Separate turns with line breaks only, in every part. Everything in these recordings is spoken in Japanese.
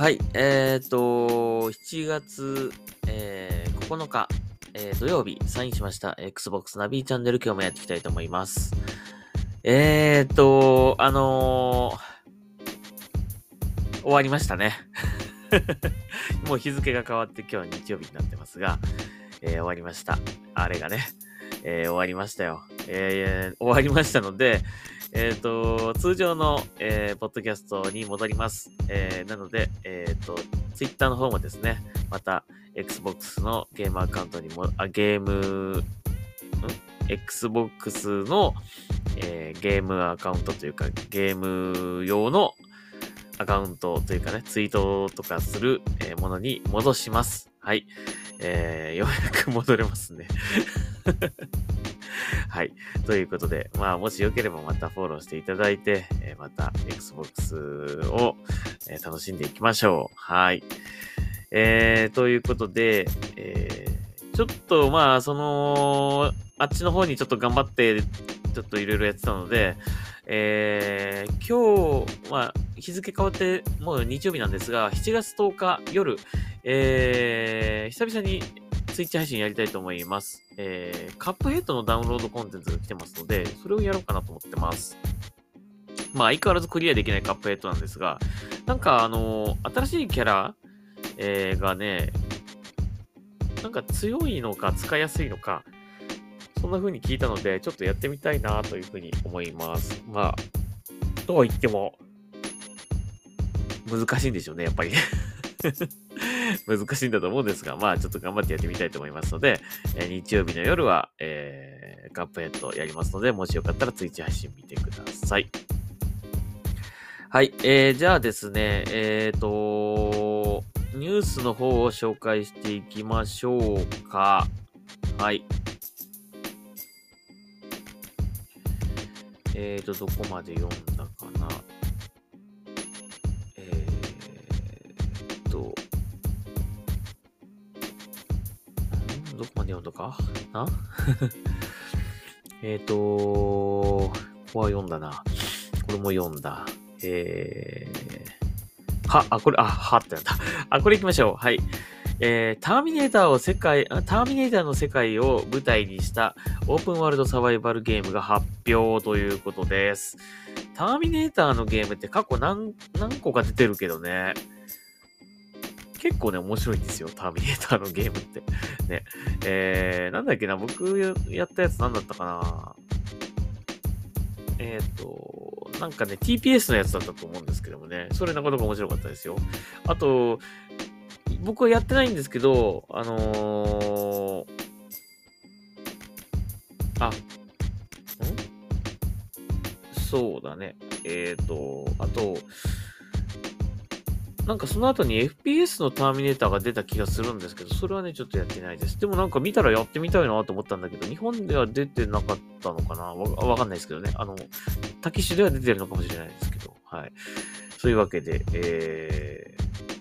はい、7月、9日、土曜日、サインしました、Xbox ナビチャンネル、今日もやっていきたいと思います。終わりましたね。もう日付が変わって今日は日曜日になってますが、終わりました。あれがね、終わりましたよ。終わりましたので、通常の、ポッドキャストに戻ります。なので、Twitter の方もですね、また、Xbox のゲームアカウントにも、Xbox の、ゲームアカウントというか、ゲーム用のアカウントというかね、ツイートとかする、ものに戻します。はい。ようやく戻れますね。はい。ということで、もしよければまたフォローしていただいて、また Xbox を、楽しんでいきましょう。はい。ということで、ちょっとあっちの方にちょっと頑張って、ちょっといろいろやってたので、今日、日付変わって、もう日曜日なんですが、7月10日夜、久々にツイッチ配信やりたいと思います。カップヘッドのダウンロードコンテンツが来てますので、それをやろうかなと思ってます。相変わらずクリアできないカップヘッドなんですが、新しいキャラ、がね、強いのか使いやすいのか、そんな風に聞いたので、ちょっとやってみたいなという風に思います。とは言っても、難しいんでしょうね、やっぱりね。難しいんだと思うんですが、ちょっと頑張ってやってみたいと思いますので、日曜日の夜は、カップヘッドやりますので、もしよかったらツイッチ配信見てください。はい、じゃあですね、ニュースの方を紹介していきましょうか。はい。どこまで読んだかな。どこまで読んだかなここは読んだな。これも読んだ。はってなった。これ行きましょう。はい。ターミネーターの世界を舞台にしたオープンワールドサバイバルゲームが発表ということです。ターミネーターのゲームって過去何個か出てるけどね。結構ね、面白いんですよ。ターミネーターのゲームって。ね。なんだっけな、僕やったやつなんだったかな。TPS のやつだったと思うんですけどもね。それなかなか面白かったですよ。あと、僕はやってないんですけど、そうだね。あと、その後に FPS のターミネーターが出た気がするんですけど、それはね、ちょっとやってないです。でも見たらやってみたいなと思ったんだけど、日本では出てなかったのかなわかんないですけどね。タキシュでは出てるのかもしれないですけど、はい。そういうわけで、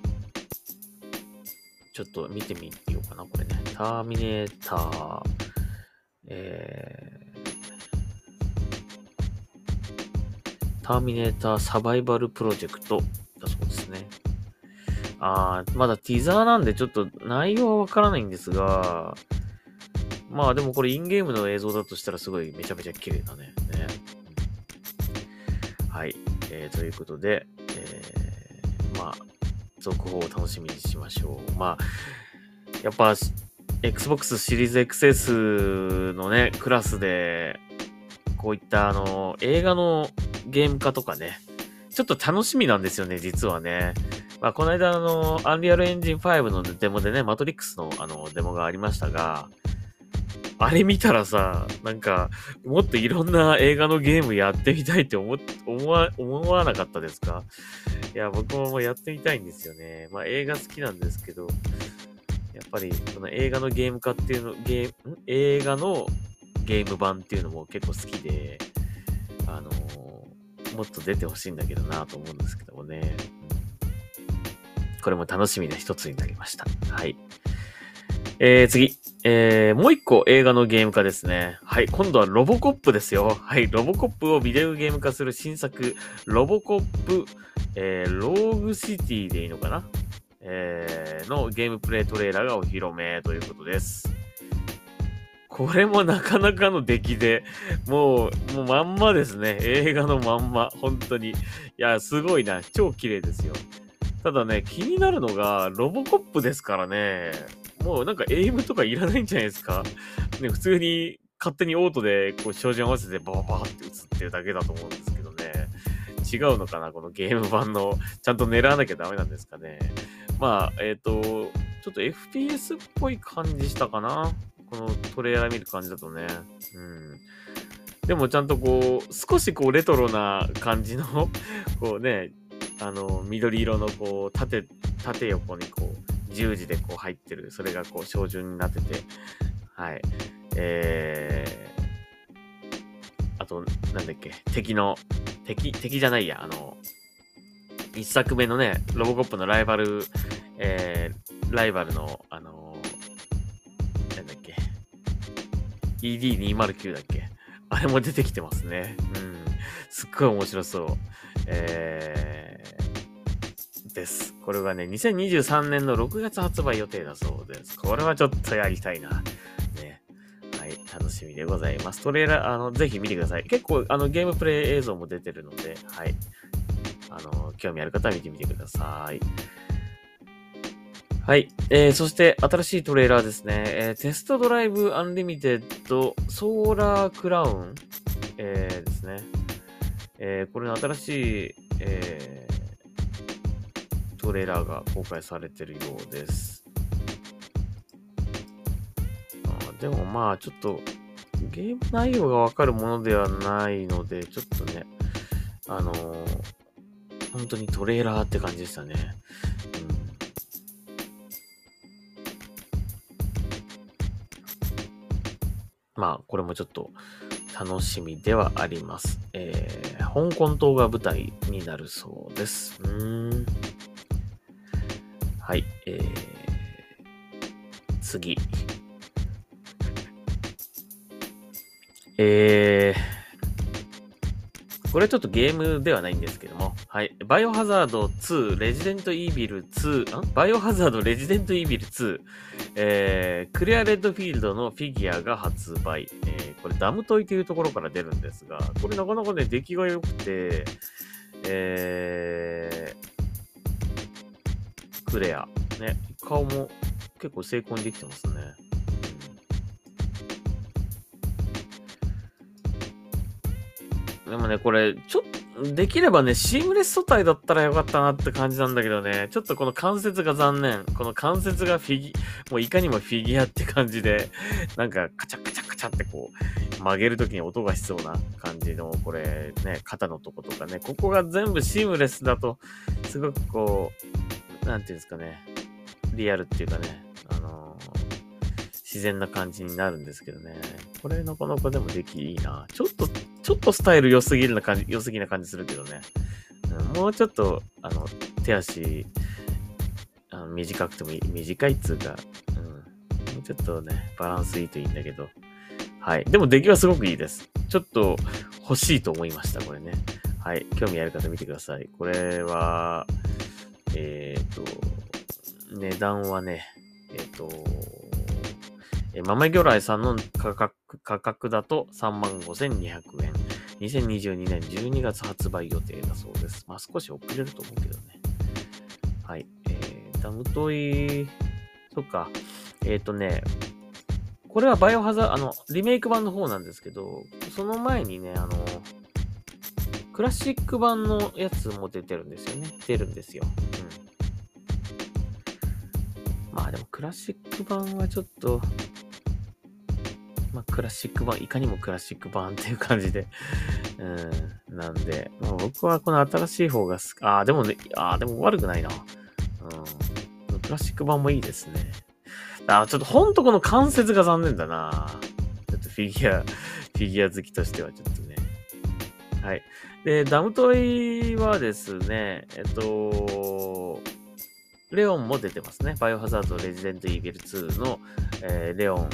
ちょっと見てみようかな、これね。ターミネーター、ターミネーターサバイバルプロジェクトだそうですね。まだティザーなんでちょっと内容はわからないんですが、でもこれインゲームの映像だとしたらすごいめちゃめちゃ綺麗だね。はい。ということで、続報を楽しみにしましょう。やっぱ、Xbox シリーズ XS のね、クラスで、こういった映画のゲーム化とかね、ちょっと楽しみなんですよね、実はね。この間アンリアルエンジン5のデモでね、マトリックスのデモがありましたが、あれ見たらさ、もっといろんな映画のゲームやってみたいって思わなかったですか？いや、僕もやってみたいんですよね。映画好きなんですけど、やっぱり、この映画のゲーム化っていうの、映画のゲーム版っていうのも結構好きで、もっと出てほしいんだけどなと思うんですけどもね。これも楽しみな一つになりました。はい。次。もう一個映画のゲーム化ですね。はい。今度はロボコップですよ。はい。ロボコップをビデオゲーム化する新作、ロボコップローグシティでいいのかな、のゲームプレイトレーラーがお披露目ということです。これもなかなかの出来で、もうまんまですね。映画のまんま。本当に。いや、すごいな。超綺麗ですよ。ただね、気になるのが、ロボコップですからね。もうなんかエイムとかいらないんじゃないですか。ね、普通に勝手にオートでこう照準合わせてバババーって映ってるだけだと思うんですけどね。違うのかなこのゲーム版の、ちゃんと狙わなきゃダメなんですかね。まあ、ちょっと FPS っぽい感じしたかな。このトレーラー見る感じだとね。うん。でもちゃんとこう、少しこうレトロな感じのこうね、緑色のこう、縦横にこう、十字でこう入ってる。それがこう、照準になってて。はい。あと、なんだっけ、敵じゃないや、一作目のね、ロボコップのライバルの、なんだっけ、ED209 だっけ、あれも出てきてますね。うん。すっごい面白そう。です。これはね、2023年の6月発売予定だそうです。これはちょっとやりたいな。ね。はい、楽しみでございます。トレーラー、ぜひ見てください。結構、ゲームプレイ映像も出てるので、はい。興味ある方は見てみてください。はい。そして、新しいトレーラーですね。テストドライブアンリミテッドソーラークラウン、ですね。これの新しい、トレーラーが公開されてるようです。でもまあ、ちょっと、ゲーム内容がわかるものではないので、ちょっとね、本当にトレーラーって感じでしたね。まあ、これもちょっと楽しみではあります。香港島が舞台になるそうです。はい。次。これちょっとゲームではないんですけども、はい。バイオハザード2、レジデントイービル2、バイオハザードレジデントイービル2、クレアレッドフィールドのフィギュアが発売。これダムトイというところから出るんですが、これなかなかね、出来が良くて、クレア。ね、顔も結構成功にできてますね。でもね、これ、できればね、シームレス素体だったらよかったなって感じなんだけどね、ちょっとこの関節が残念。この関節がもういかにもフィギュアって感じで、なんかカチャカチャカチャってこう、曲げるときに音がしそうな感じの、これね、肩のとことかね、ここが全部シームレスだと、すごくこう、なんていうんですかね、リアルっていうかね、自然な感じになるんですけどね。これなかなかでも出来いいな。ちょっとスタイル良すぎな感じするけどね。もうちょっと、手足、短くてもいい。短いっつうか、もうちょっとね、バランスいいといいんだけど。はい。でも出来はすごくいいです。ちょっと欲しいと思いました、これね。はい。興味ある方見てください。これは、値段はね、ママ魚雷さんの価格だと 35,200 円。2022年12月発売予定だそうです。まあ少し遅れると思うけどね。はい。ダムトイ、そっか。これはバイオハザード、リメイク版の方なんですけど、その前にね、クラシック版のやつも出てるんですよね。出るんですよ。まあでもクラシック版はちょっと、まあクラシック版、いかにもクラシック版っていう感じで、なんで、まあ、僕はこの新しい方がでも悪くないな。クラシック版もいいですね。ちょっとほんとこの関節が残念だな。ちょっとフィギュア好きとしてはちょっとね。はい。で、ダムトイはですね、レオンも出てますね。バイオハザードレジデントイービル2の、レオン、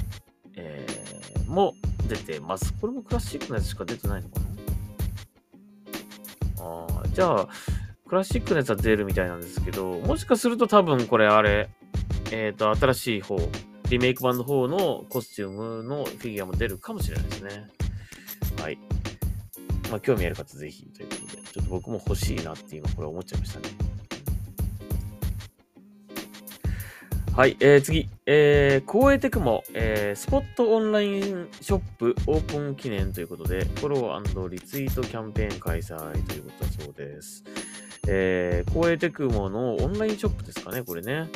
も出てます。これもクラシックのやつしか出てないのかな。じゃあ、 クラシックのやつは出るみたいなんですけど、もしかすると多分これ新しい方、リメイク版の方のコスチュームのフィギュアも出るかもしれないですね。はい。まあ、興味ある方ぜひということで、ちょっと僕も欲しいなって今これ思っちゃいましたね。はい、次、光栄テクモ、スポットオンラインショップオープン記念ということで、フォロー&リツイートキャンペーン開催ということだそうです。光栄テクモのオンラインショップですかね、これね。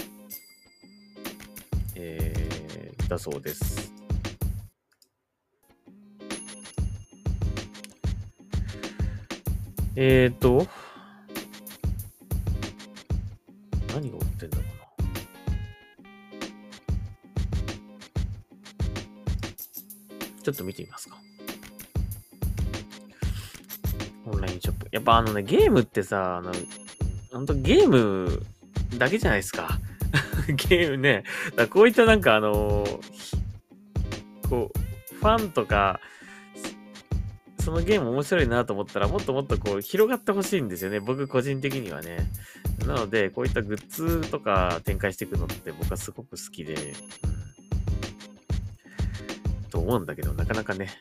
だそうです。何が売ってんだろうな。ちょっと見てみますか。オンラインショップ。やっぱゲームってさ、ほんとゲームだけじゃないですか。ゲームね。だこういったなんかこう、ファンとか、そのゲーム面白いなと思ったら、もっともっとこう、広がってほしいんですよね。僕個人的にはね。なので、こういったグッズとか展開していくのって僕はすごく好きで、と思うんだけど、なかなかね、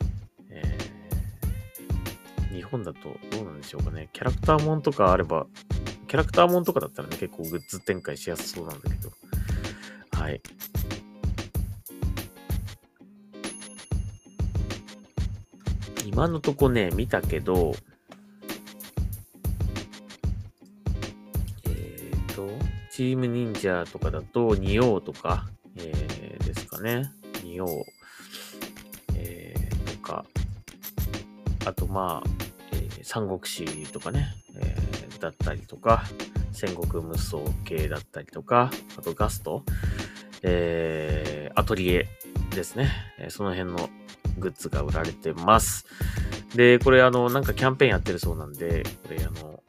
日本だとどうなんでしょうかね。キャラクターモンとかあれば、キャラクターモンとかだったらね、結構グッズ展開しやすそうなんだけど。はい。今のとこね、見たけど、チーム忍者とかだと、ニオウとか、ですかね。ニオウ、とか、あとまあ、三国志とかね、だったりとか、戦国無双系だったりとか、あとガスト、アトリエですね。その辺のグッズが売られてます。で、これなんかキャンペーンやってるそうなんで、これ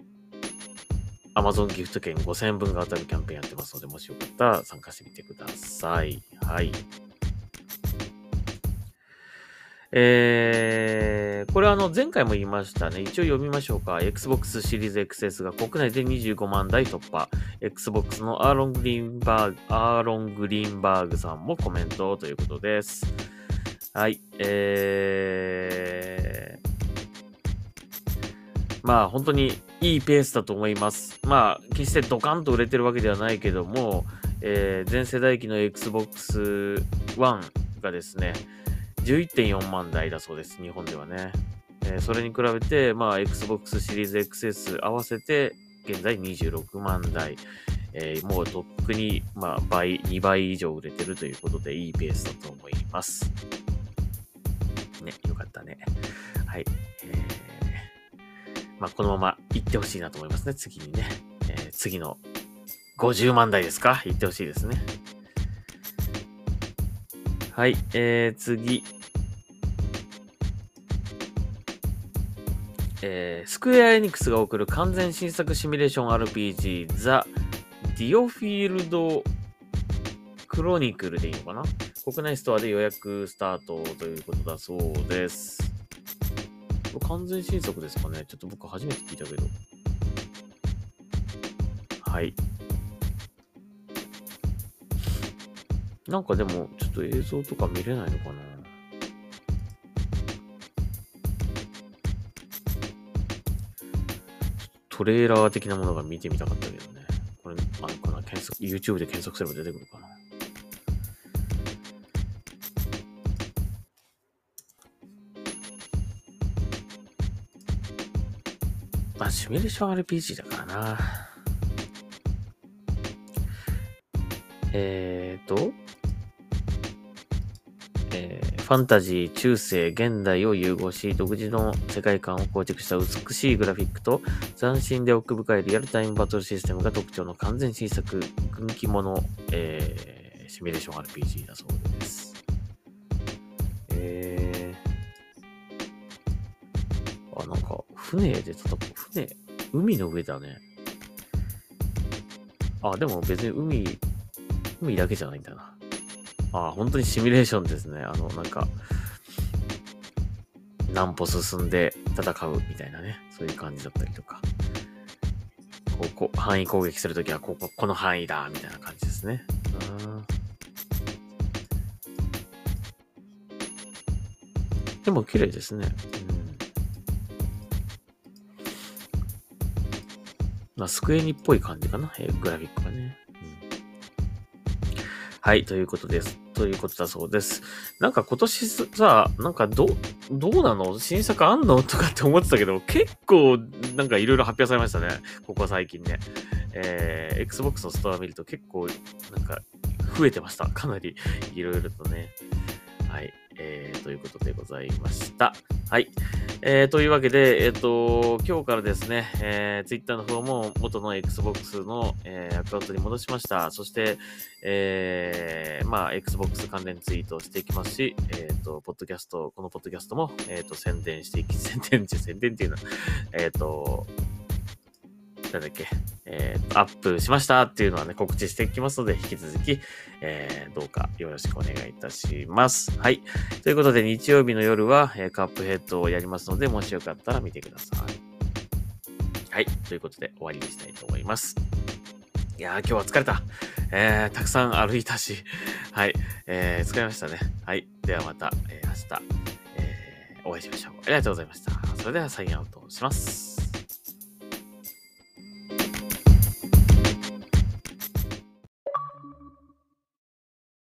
Amazon ギフト券5000円分が当たるキャンペーンやってますので、もしよかったら参加してみてください。はい。これ前回も言いましたね。一応読みましょうか。Xbox シリーズ XS が国内で25万台突破。Xbox のアーロン・グリーンバーグさんもコメントということです。はい。まあ本当にいいペースだと思います。まあ決してドカンと売れてるわけではないけども、全世代機の Xbox One がですね、11.4 万台だそうです。日本ではね。それに比べて、まあ Xbox シリーズ XS 合わせて現在26万台。もうとっくに、まあ2倍以上売れてるということでいいペースだと思います。ね、よかったね。はい。まあ、このまま行ってほしいなと思いますね。次にね。次の50万台ですか？行ってほしいですね。はい。次。スクエアエニックスが送る完全新作シミュレーション RPG The Diofield Chronicle でいいのかな？国内ストアで予約スタートということだそうです。完全新作ですかね？ちょっと僕初めて聞いたけど。はい。なんかでも、ちょっと映像とか見れないのかな？トレーラー的なものが見てみたかったけどね。これ、YouTube で検索すれば出てくるかな。まあ、シミュレーション RPG だからな。ファンタジー、中世、現代を融合し、独自の世界観を構築した美しいグラフィックと斬新で奥深いリアルタイムバトルシステムが特徴の完全新作軍記物、シミュレーション RPG だそうです。なんか、船で戦う。海の上だね。でも別に海だけじゃないんだな。本当にシミュレーションですね。なんか、何歩進んで戦うみたいなね。そういう感じだったりとか。 範囲攻撃するときはこの範囲だみたいな感じですね。でも綺麗ですね。まあ、スクエニっぽい感じかな。グラフィックがね。はい、ということです。ということだそうです。なんか今年さ、なんかどうなの？新作あんのとかって思ってたけど、結構なんかいろいろ発表されましたね。ここ最近ね。Xbox のストア見ると結構なんか増えてました。かなりいろいろとね。はい。ということでございました。はい。というわけで、今日からですね、Twitter の方も元の Xbox の、アカウントに戻しました。そして、まあ、Xbox 関連ツイートをしていきますし、このポッドキャストも、宣伝っていうのは、なんだっけ、アップしましたっていうのはね、告知していきますので、引き続き、どうかよろしくお願いいたします。はい。ということで、日曜日の夜は、カップヘッドをやりますので、もしよかったら見てください。はい。ということで、終わりにしたいと思います。いやー、今日は疲れた。たくさん歩いたし、はい。疲れましたね。はい。ではまた、明日、お会いしましょう。ありがとうございました。それではサインアウトします。